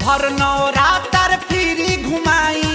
भर नवरात्र फिरी घुमाई,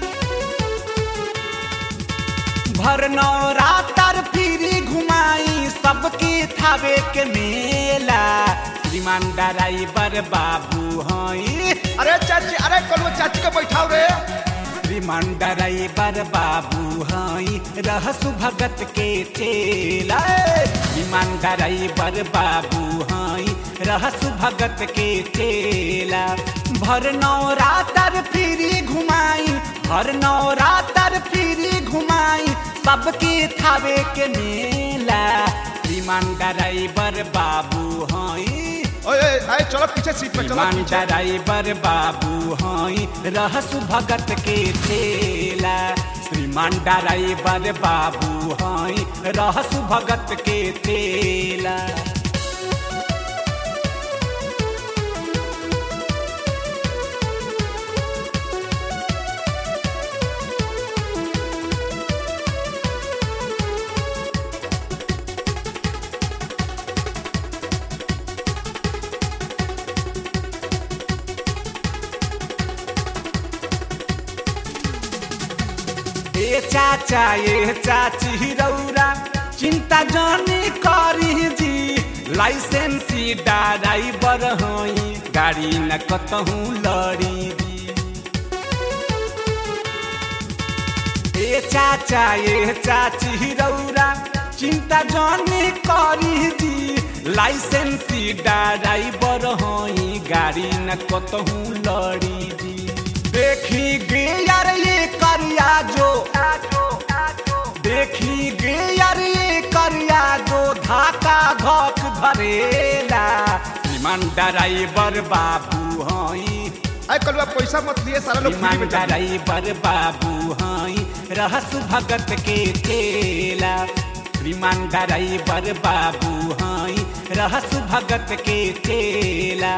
भर नवरात्र फिरी घुमाई सबके थावे के मेला। श्रीमान ड्राइवर बाबू हई। अरे चाची, अरे कल चाची के बैठाओ रे। श्रीमान ड्राइवर बाबू हई रहसु भगत के चेला। श्रीमान ड्राइवर बाबू हई रहसु भगत के चेला। भर नवरात्र फिरी घुमाई, भर नवरात्र फिरी घुमाई सबके थावे के मेला। श्रीमान ड्राइवर बाबू हई। ओए चलो पीछे सीट पे चलो। श्रीमान ड्राइवर बाबू हई रहसु भगत के चेला। श्रीमान ड्राइवर बाबू हई रहसु भगत के चेला। ए चाचा ये चाची रौरा चिंता जानी करी जी। लाइसेंसी ड्राइवर हई गाड़ी न कतहूँ लड़ी जी। ए चाचा ये चाची रौरा चिंता जानी करी जी। लाइसेंसी ड्राइवर हई गाड़ी न कतहूँ लड़ी जी। देखी गे यार ये करिया जो, देखी गे यार ये करिया जो धाका धक धरेला। श्रीमान ड्राइवर बाबू हई। अरे कल पैसा मत लिए सारा लोग। श्रीमान ड्राइवर बाबू हई रहसु भगत के चेला। श्रीमान ड्राइवर बाबू हई रहसु भगत के चेला।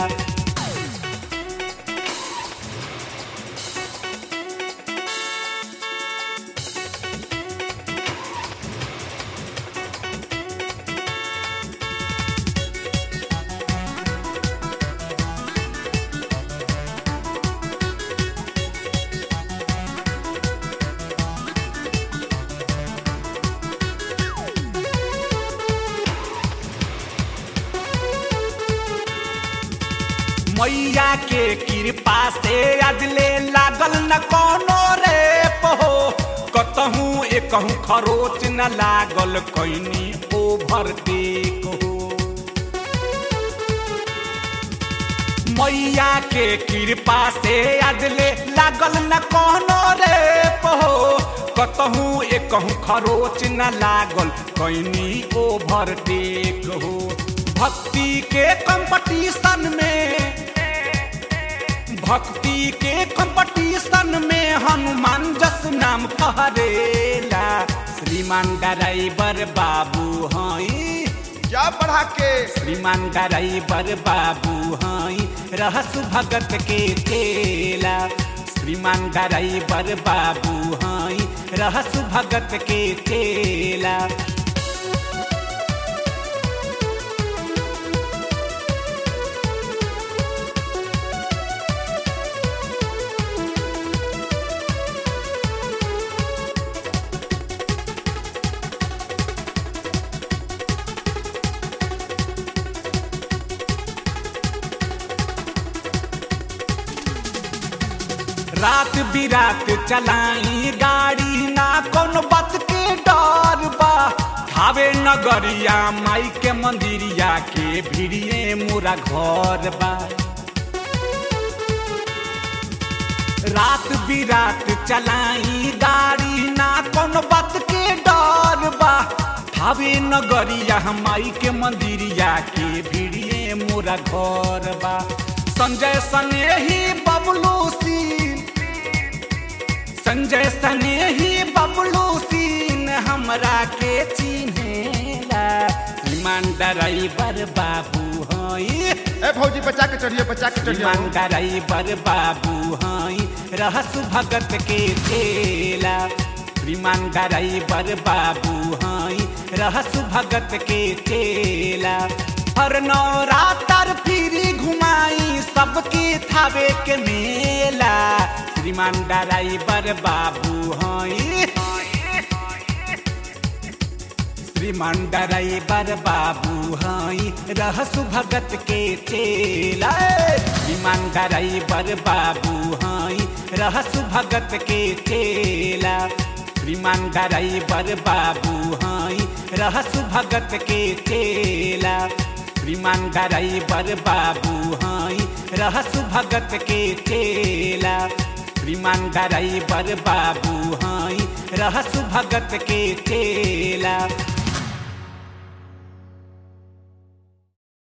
मैया के कृपा से अजले लागल न कोनो रेप हो। कतहूँ एकहूँ खरोच न लागल कैनी ओवरटेक हो। मैया के कृपा से अजले लागल न कोनो रेप हो। कतहूँ एकहूँ खरोच न लागल कैनी ओवरटेक हो। भक्ति के कंपटीशन में, भक्ति के कंपटीशन में हनुमान जस नाम फहरेला। श्रीमान ड्राइवर बाबू हई। क्या बढ़ा के। श्रीमान ड्राइवर बाबू हई रहसु भगत के चेला। श्रीमान ड्राइवर बाबू हई रहसु भगत के चेला। रात बिरात चलाई गाड़ी ना कोनो बात के डर बा। थावे नगरिया माई के मंदिरिया के भिड़िए मोरा घर बा। रात बिरात चलाई गाड़ी ना कोनो बात के डर बा। थावे नगरिया माई के मंदिरिया के भिड़िए मोरा घर बा। संजय स्नेही बबलू सीन, संजय स्नेही बबलू सीन हमरा के चिन्हेला। श्रीमान ड्राइवर बाबू हई। ए भौजी बचा के चढ़िए, बचा के चढ़िए। श्रीमान ड्राइवर बाबू हई रहसु भगत के चेला। श्रीमान ड्राइवर बाबू हई रहसु भगत के चेला। हर नवरात्र फिरी घुमाई सबके था आवे के मेला श्रीमान ड्राइवर बाबू हई श्रीमान ड्राइवर बाबू हई रहसु भगत के चेला श्रीमान ड्राइवर बाबू हई रहसु भगत के चेला श्रीमान ड्राइवर बाबू हई रहसु भगत के चेला श्रीमान ड्राइवर बाबू हई रहसु भगत के चेला श्रीमान ड्राइवर बाबू हई रहसु भगत के चेला।